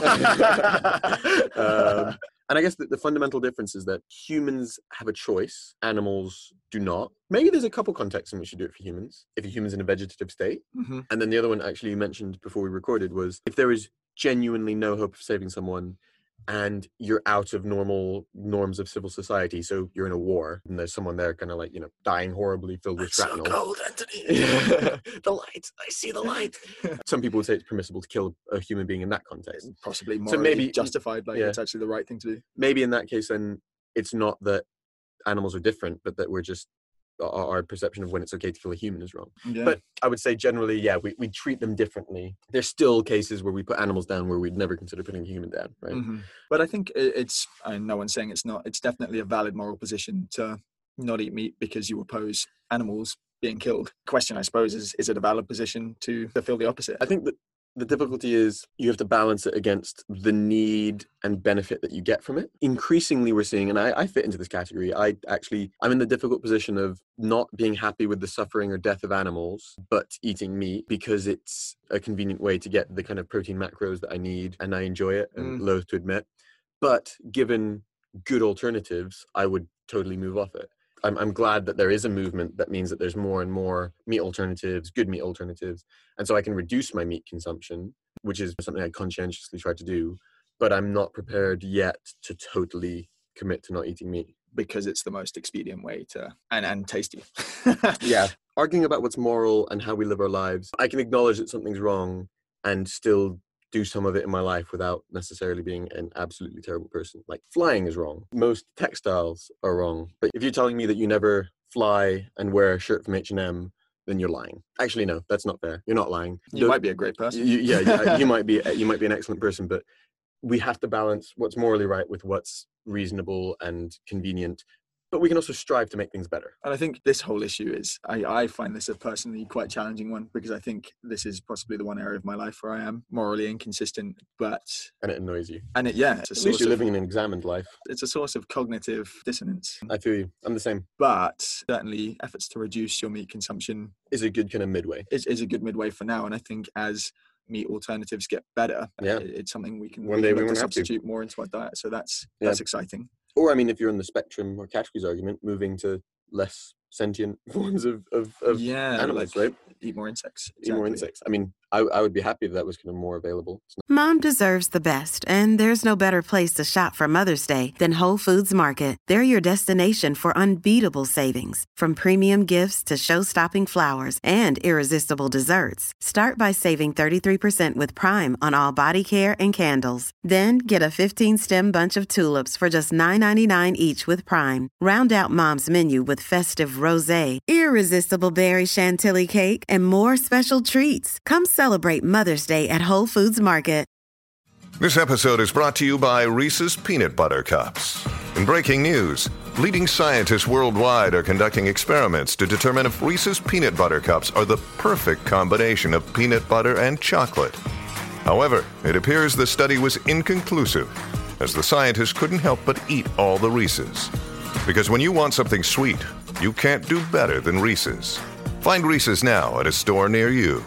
um, and I guess the, the fundamental difference is that humans have a choice. Animals do not. Maybe there's a couple contexts in which you do it for humans. If a human's in a vegetative state. Mm-hmm. And then the other one actually you mentioned before we recorded was if there is genuinely no hope of saving someone and you're out of normal norms of civil society. So you're in a war and there's someone there kind of like, you know, dying horribly filled with shrapnel. So cold, Anthony. The light. I see the light. Some people would say it's permissible to kill a human being in that context. Possibly So morally maybe- justified, like yeah. it's actually the right thing to do. Maybe in that case, then it's not that animals are different, but that we're just, our, our perception of when it's okay to kill a human is wrong. Yeah. But I would say generally, yeah, we, we treat them differently. There's still cases where we put animals down where we'd never consider putting a human down, right? Mhm. But I think it- it's, and no one's saying it's not, it's definitely a valid moral position to not eat meat because you oppose animals being killed. Question, I suppose, is, is it a valid position to, to feel the opposite? I think that the difficulty is you have to balance it against the need and benefit that you get from it. Increasingly, we're seeing, and I, I fit into this category, I actually, I'm in the difficult position of not being happy with the suffering or death of animals, but eating meat because it's a convenient way to get the kind of protein macros that I need, and I enjoy it, and Mm. loath to admit. But given good alternatives, I would totally move off it. I'm, I'm glad that there is a movement that means that there's more and more meat alternatives, good meat alternatives. And so I can reduce my meat consumption, which is something I conscientiously try to do. But I'm not prepared yet to totally commit to not eating meat. Because it's the most expedient way to, and, and tasty. Yeah. Arguing about what's moral and how we live our lives, I can acknowledge that something's wrong and still do some of it in my life without necessarily being an absolutely terrible person. Like flying is wrong. Most textiles are wrong. But if you're telling me that you never fly and wear a shirt from H and M, then you're lying. Actually, no, that's not fair. You're not lying. You The- might be a great person. You, yeah, yeah, you might be you might be an excellent person, but we have to balance what's morally right with what's reasonable and convenient. But we can also strive to make things better. And I think this whole issue is, I, I find this a personally quite challenging one, because I think this is possibly the one area of my life where I am morally inconsistent, but, And it annoys you. and it, yeah, it's a At least source you're of, living an examined life. it's a source of cognitive dissonance. I feel you. I'm the same. But certainly efforts to reduce your meat consumption Is a good kind of midway. is, is a good midway for now. And I think as meat alternatives get better, Yeah. it- it's something we can, One we day can we look to won't have to. substitute more into our diet. So that's, Yeah. that's exciting. Or, I mean, if you're on the spectrum or categories argument, moving to less sentient forms of, of, of yeah. animals, like, right? Eat more insects. Eat more exactly. insects. I mean, I, I would be happy if that was kind of more available. It's not- Mom deserves the best, and there's no better place to shop for Mother's Day than Whole Foods Market. They're your destination for unbeatable savings, from premium gifts to show-stopping flowers and irresistible desserts. Start by saving thirty-three percent with Prime on all body care and candles. Then get a fifteen-stem bunch of tulips for just nine ninety-nine each with Prime. Round out Mom's menu with festive rosé, irresistible berry chantilly cake, and more special treats. Come celebrate Mother's Day at Whole Foods Market. This episode is brought to you by Reese's Peanut Butter Cups. In breaking news, leading scientists worldwide are conducting experiments to determine if Reese's Peanut Butter Cups are the perfect combination of peanut butter and chocolate. However, it appears the study was inconclusive, as the scientists couldn't help but eat all the Reese's. Because when you want something sweet, you can't do better than Reese's. Find Reese's now at a store near you.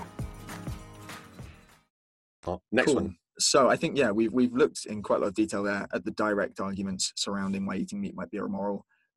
Oh, next Cool. one. So I think, yeah, we've we've looked in quite a lot of detail there at the direct arguments surrounding why eating meat might be immoral.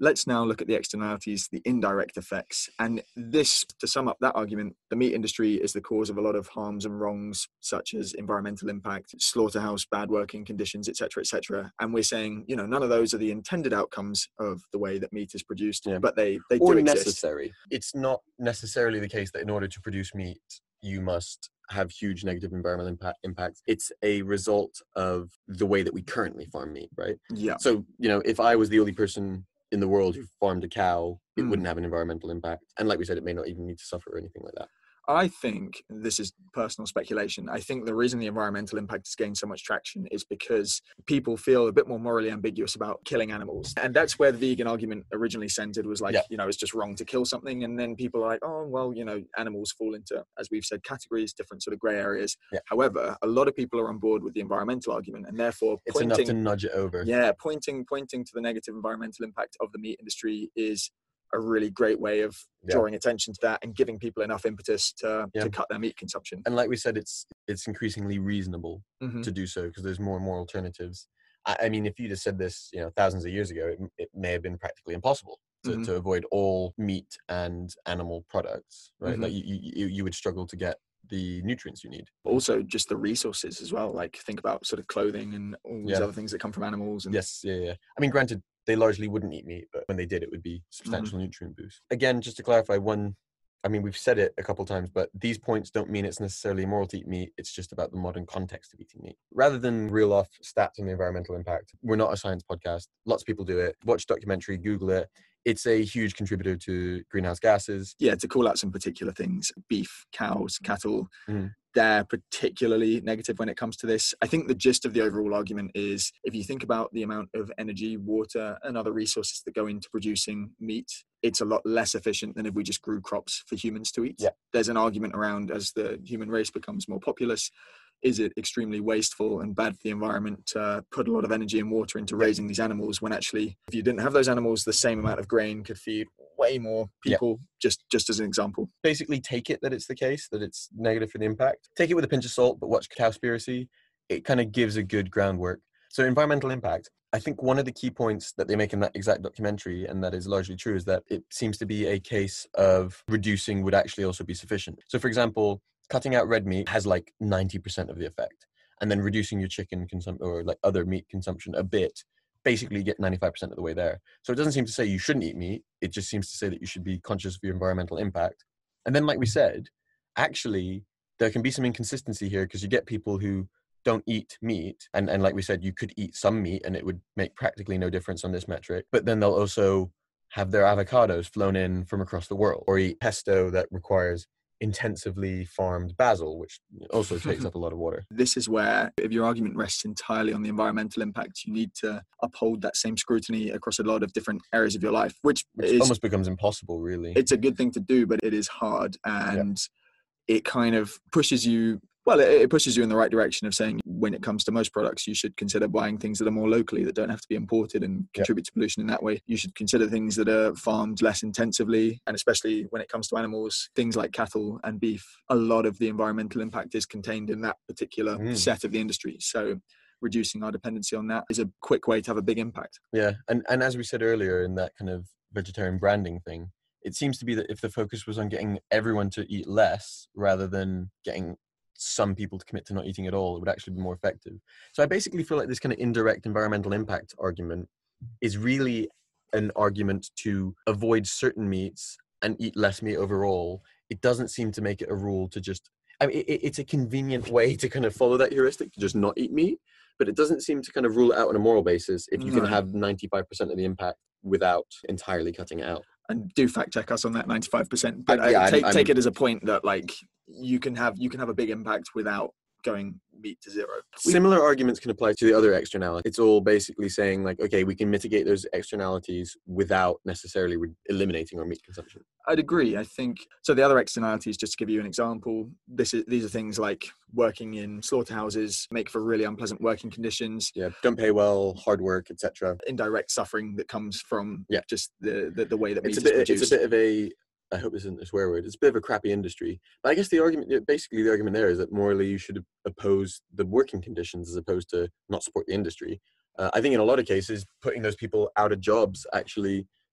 Let's now look at the externalities, the indirect effects. And this, to sum up that argument, the meat industry is the cause of a lot of harms and wrongs, such as environmental impact, slaughterhouse, bad working conditions, et cetera, et cetera. And we're saying, you know, none of those are the intended outcomes of the way that meat is produced, Yeah. but they, they or do exist. necessary. It's not necessarily the case that in order to produce meat, you must have huge negative environmental impact impacts. It's a result of the way that we currently farm meat, right? Yeah. So, you know, if I was the only person in the world who farmed a cow, it Mm. wouldn't have an environmental impact. And like we said, it may not even need to suffer or anything like that. I think, this is personal speculation, I think the reason the environmental impact has gained so much traction is because people feel a bit more morally ambiguous about killing animals. And that's where the vegan argument originally centered, was like, Yeah. you know, it's just wrong to kill something. And then people are like, oh, well, you know, animals fall into, as we've said, categories, different sort of grey areas. Yeah. However, a lot of people are on board with the environmental argument, and therefore It's pointing, enough to nudge it over. yeah, pointing, pointing to the negative environmental impact of the meat industry is a really great way of Yeah. drawing attention to that and giving people enough impetus to, Yeah. to cut their meat consumption. And like we said, it's it's increasingly reasonable Mhm. to do so because there's more and more alternatives. I, I mean, if you'd have said this, you know, thousands of years ago, it, it may have been practically impossible to, Mhm. to avoid all meat and animal products, right? Mhm. Like you, you, you would struggle to get the nutrients you need. Also, just the resources as well. Like, think about sort of clothing and all these Yeah. other things that come from animals. And Yes, yeah, yeah. I mean, granted, they largely wouldn't eat meat, but when they did, it would be substantial nutrient boost. Again, just to clarify, one, I mean, we've said it a couple times, but these points don't mean it's necessarily immoral to eat meat. It's just about the modern context of eating meat. Rather than reel off stats on the environmental impact, we're not a science podcast. Lots of people do it. Watch documentary, Google it. It's a huge contributor to greenhouse gases. yeah, to call out some particular things, beef, cows, cattle, Mhm. they're particularly negative when it comes to this. I think the gist of the overall argument is, if you think about the amount of energy, water, and other resources that go into producing meat, it's a lot less efficient than if we just grew crops for humans to eat. Yeah. There's an argument around, as the human race becomes more populous, is it extremely wasteful and bad for the environment to put a lot of energy and water into Yeah. raising these animals, when actually, if you didn't have those animals, the same amount of grain could feed way more Yeah. people, just, just as an example. Basically, take it that it's the case, that it's negative for the impact. Take it with a pinch of salt, but watch Cowspiracy. It kind of gives a good groundwork. So environmental impact, I think one of the key points that they make in that exact documentary, and that is largely true, is that it seems to be a case of reducing would actually also be sufficient. So for example, cutting out red meat has like ninety percent of the effect. And then reducing your chicken consumption or like other meat consumption a bit, basically get ninety-five percent of the way there. So it doesn't seem to say you shouldn't eat meat. It just seems to say that you should be conscious of your environmental impact. And then, like we said, actually, there can be some inconsistency here because you get people who don't eat meat. And, and like we said, you could eat some meat and it would make practically no difference on this metric. But then they'll also have their avocados flown in from across the world, or eat pesto that requires intensively farmed basil, which also takes up a lot of water. This is where, if your argument rests entirely on the environmental impact, you need to uphold that same scrutiny across a lot of different areas of your life, which, Which is almost becomes impossible, really. it's a good thing to do, but it is hard, and it kind of pushes you. Well, it, it pushes you in the right direction of saying, when it comes to most products, you should consider buying things that are more locally, that don't have to be imported and contribute to pollution in that way. You should consider things that are farmed less intensively, and especially when it comes to animals, things like cattle and beef. A lot of the environmental impact is contained in that particular Mm. set of the industry. So reducing our dependency on that is a quick way to have a big impact. Yeah, and, and as we said earlier in that kind of vegetarian branding thing, it seems to be that if the focus was on getting everyone to eat less rather than getting some people to commit to not eating at all, it would actually be more effective. So I basically feel like this kind of indirect environmental impact argument is really an argument to avoid certain meats and eat less meat overall. It doesn't seem to make it a rule to just, I mean, it, it's a convenient way to kind of follow that heuristic, to just not eat meat, but it doesn't seem to kind of rule it out on a moral basis if you No. can have ninety-five percent of the impact without entirely cutting it out. And do fact check us on that ninety-five percent. But Uh, yeah, uh, I'm- take I'm- take it as a point that, like, you can have you can have a big impact without going meat to zero. We- Similar arguments can apply to the other externalities. It's all basically saying like, okay, we can mitigate those externalities without necessarily re- eliminating our meat consumption. I'd agree. I think so. The other externalities, just to give you an example, this is these are things like working in slaughterhouses make for really unpleasant working conditions, Yeah, don't pay well, hard work, et cetera. indirect suffering that comes from Yeah. just the, the the way that meat It's a is bit. produced. It's a bit of a. I hope this isn't a swear word. It's a bit of a crappy industry. But I guess the argument, basically, the argument there is that morally you should oppose the working conditions as opposed to not support the industry. Uh, I think in a lot of cases, putting those people out of jobs actually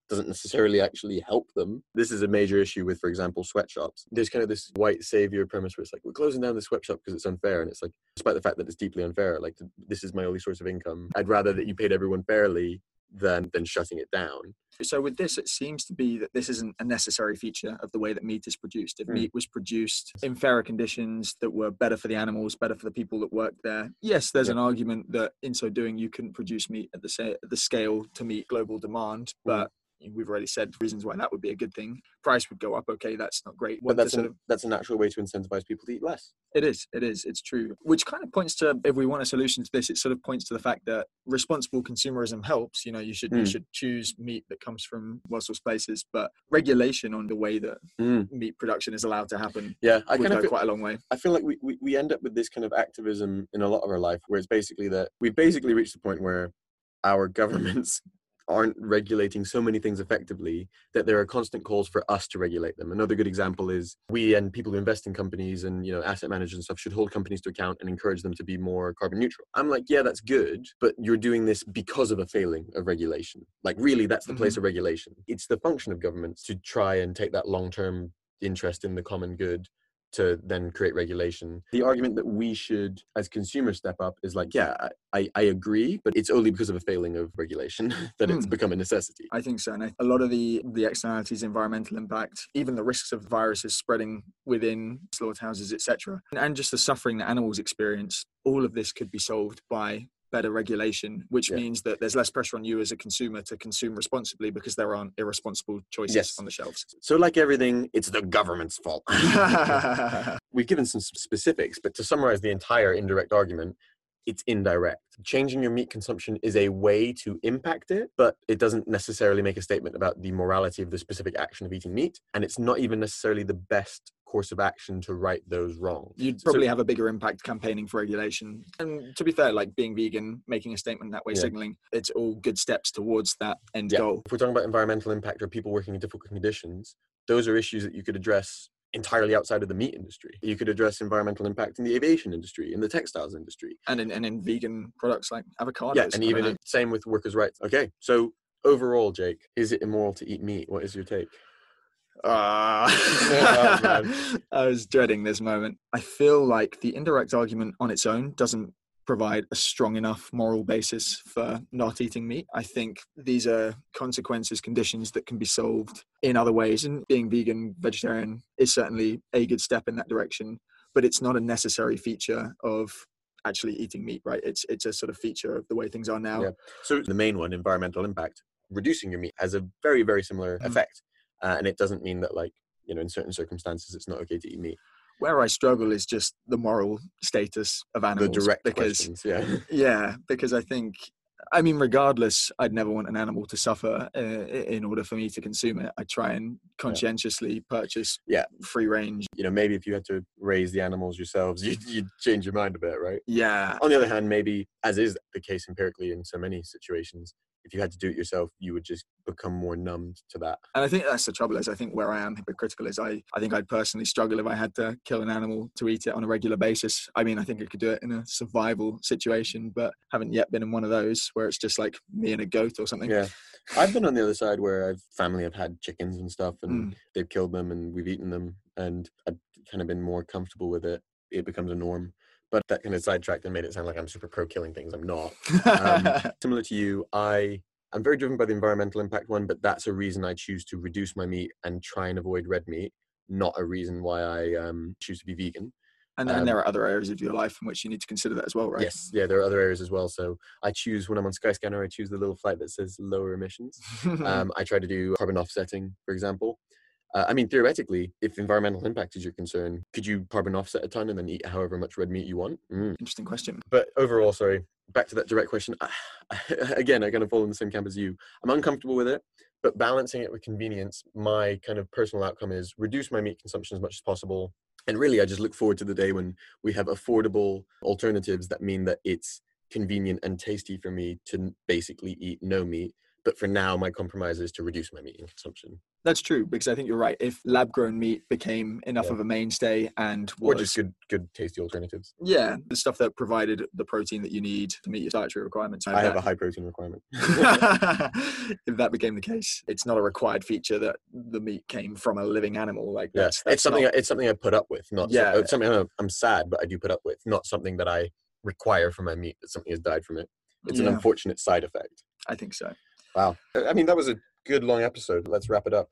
doesn't necessarily actually help them. This is a major issue with, for example, sweatshops. There's kind of this white savior premise where it's like, we're closing down the sweatshop because it's unfair. And it's like, despite the fact that it's deeply unfair, like, this is my only source of income. I'd rather that you paid everyone fairly than than shutting it down. So with this, it seems to be that this isn't a necessary feature of the way that meat is produced. If mm. meat was produced in fairer conditions that were better for the animals, better for the people that worked there, yes, there's yeah. an argument that in so doing, you couldn't produce meat at the, sa- at the scale to meet global demand. But we've already said reasons why that would be a good thing. Price would go up. Okay, that's not great. But that's, a, of, that's a natural way to incentivize people to eat less. It is. It is. It's true. Which kind of points to, if we want a solution to this, it sort of points to the fact that responsible consumerism helps. You know, you should mm. you should choose meat that comes from well-sourced places, but regulation on the way that mm. meat production is allowed to happen yeah, I would kind go of feel, quite a long way. I feel like we, we, we end up with this kind of activism in a lot of our life, where it's basically that we've basically reached the point where our governments aren't regulating so many things effectively that there are constant calls for us to regulate them. Another good example is we and people who invest in companies and, you know, asset managers and stuff should hold companies to account and encourage them to be more carbon neutral. I'm like, yeah, that's good, but you're doing this because of a failing of regulation. Like, really, that's the mm-hmm. place of regulation. It's the function of governments to try and take that long-term interest in the common good to then create regulation. The argument that we should, as consumers, step up is like, yeah, I, I agree, but it's only because of a failing of regulation that it's mm. become a necessity. I think so. And I, a lot of the, the externalities, environmental impact, even the risks of viruses spreading within slaughterhouses, et cetera, and, and just the suffering that animals experience, all of this could be solved by better regulation, which yeah. means that there's less pressure on you as a consumer to consume responsibly because there aren't irresponsible choices yes. on the shelves. So like everything, it's the government's fault. We've given some specifics, but to summarize the entire indirect argument, it's indirect. Changing your meat consumption is a way to impact it, but it doesn't necessarily make a statement about the morality of the specific action of eating meat. And it's not even necessarily the best course of action to right those wrongs. You'd probably so, have a bigger impact campaigning for regulation. And to be fair, like being vegan, making a statement that way, yeah. signaling, it's all good steps towards that end yeah. goal. If we're talking about environmental impact or people working in difficult conditions, those are issues that you could address entirely outside of the meat industry. You could address environmental impact in the aviation industry, in the textiles industry. And in, and in vegan products like avocados. Yeah, and even in, same with workers' rights. Okay, so overall, Jake, is it immoral to eat meat? What is your take? Uh, oh, man. I was dreading this moment. I feel like the indirect argument on its own doesn't provide a strong enough moral basis for not eating meat. I think these are consequences, conditions that can be solved in other ways. And being vegan, vegetarian is certainly a good step in that direction, but it's not a necessary feature of actually eating meat, right? It's it's a sort of feature of the way things are now. Yeah. So the main one, environmental impact, reducing your meat has a very, very similar mm. effect. Uh, and it doesn't mean that, like, you know, in certain circumstances, it's not okay to eat meat. Where I struggle is just the moral status of animals. The direct because, questions, yeah. Yeah, because I think, I mean, regardless, I'd never want an animal to suffer uh, in order for me to consume it. I try and conscientiously yeah. purchase yeah. free range. You know, maybe if you had to raise the animals yourselves, you'd, you'd change your mind a bit, right? Yeah. On the other hand, maybe, as is the case empirically in so many situations, if you had to do it yourself, you would just become more numbed to that. And I think that's the trouble is I think where I am hypocritical is I, I think I'd personally struggle if I had to kill an animal to eat it on a regular basis. I mean, I think I could do it in a survival situation, but haven't yet been in one of those where it's just like me and a goat or something. Yeah. I've been on the other side where I've family have had chickens and stuff and mm. they've killed them and we've eaten them and I've kind of been more comfortable with it. It becomes a norm. But that kind of sidetracked and made it sound like I'm super pro killing things. I'm not. Um, similar to you, I, I'm very driven by the environmental impact one, but that's a reason I choose to reduce my meat and try and avoid red meat, not a reason why I um, choose to be vegan. And, um, and there are other areas of your life in which you need to consider that as well, right? Yes, yeah, there are other areas as well. So I choose, when I'm on Skyscanner, I choose the little flight that says lower emissions. um, I try to do carbon offsetting, for example. Uh, I mean, theoretically, if environmental impact is your concern, could you carbon offset a ton and then eat however much red meat you want? Mm. Interesting question. But overall, sorry, back to that direct question. Again, I kind of fall in the same camp as you. I'm uncomfortable with it, but balancing it with convenience, my kind of personal outcome is reduce my meat consumption as much as possible. And really, I just look forward to the day when we have affordable alternatives that mean that it's convenient and tasty for me to basically eat no meat. But for now, my compromise is to reduce my meat consumption. That's true, because I think you're right. If lab-grown meat became enough Yeah. of a mainstay and Or was, just good, good, tasty alternatives. yeah, the stuff that provided the protein that you need to meet your dietary requirements. I have a high protein requirement. If that became the case, it's not a required feature that the meat came from a living animal. Like Yeah, that's, that's it's something. not- It's something I put up with. Not Yeah. so, it's something I'm, I'm sad, but I do put up with. Not something that I require from my meat. That something has died from it. It's an Yeah. unfortunate side effect. I think so. Wow. I mean, that was a good long episode. Let's wrap it up.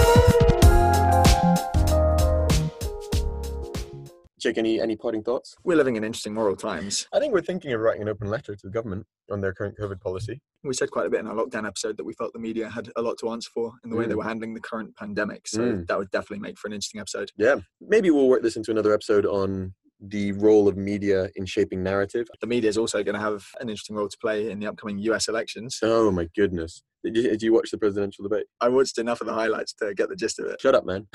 Jake, any any parting thoughts? We're living in interesting moral times. I think we're thinking of writing an open letter to the government on their current COVID policy. We said quite a bit in our lockdown episode that we felt the media had a lot to answer for in the way Mm. they were handling the current pandemic. So Mm. that would definitely make for an interesting episode. Yeah. Maybe we'll work this into another episode on the role of media in shaping narrative. The media is also going to have an interesting role to play in the upcoming U S elections. Oh my goodness. Did you, did you watch the presidential debate? I watched enough of the highlights to get the gist of it. Shut up, man.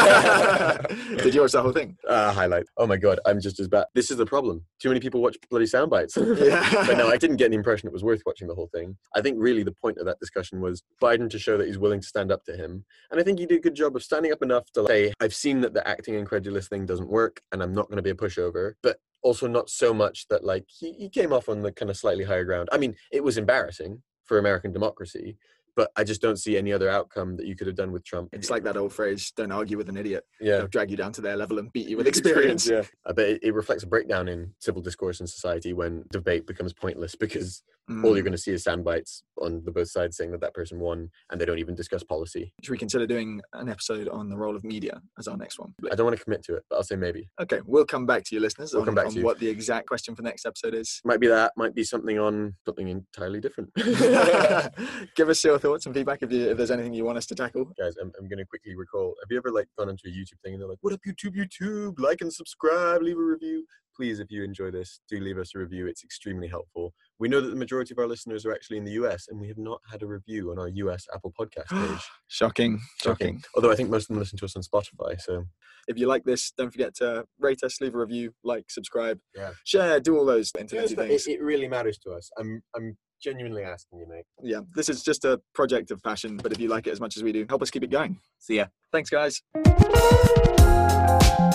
Did you watch the whole thing? Uh, highlight. Oh my god, I'm just as bad. This is the problem. Too many people watch bloody sound bites. Yeah. But no, I didn't get the impression it was worth watching the whole thing. I think really the point of that discussion was Biden to show that he's willing to stand up to him. And I think he did a good job of standing up enough to say, I've seen that the acting incredulous thing doesn't work and I'm not going to be a pushover. But also not so much that like he, he came off on the kind of slightly higher ground. I mean, it was embarrassing for American democracy. But I just don't see any other outcome that you could have done with Trump. It's like that old phrase, don't argue with an idiot. Yeah. They'll drag you down to their level and beat you with experience. Yeah. Uh, but it, it reflects a breakdown in civil discourse in society when debate becomes pointless because Mm. all you're going to see is sound bites on the both sides saying that that person won and they don't even discuss policy. Should we consider doing an episode on the role of media as our next one? I don't want to commit to it, but I'll say maybe. Okay, we'll come back to you, listeners, We'll on, come back on to you. what the exact question for next episode is. Might be that, might be something on something entirely different. Give us your thoughts and feedback if, you, if there's anything you want us to tackle. Guys, I'm, I'm going to quickly recall, have you ever like gone into a YouTube thing and they're like, what up YouTube, YouTube, like and subscribe, leave a review. Please, if you enjoy this, do leave us a review. It's extremely helpful. We know that the majority of our listeners are actually in the U S and we have not had a review on our U S Apple podcast page. Shocking, shocking. Although I think most of them listen to us on Spotify, so If you like this, don't forget to rate us, leave a review, like, subscribe, yeah. share, do all those internety It, things. it really matters to us. I'm I'm genuinely asking you, mate. Yeah, this is just a project of passion, but if you like it as much as we do, help us keep it going. See ya. Thanks, guys.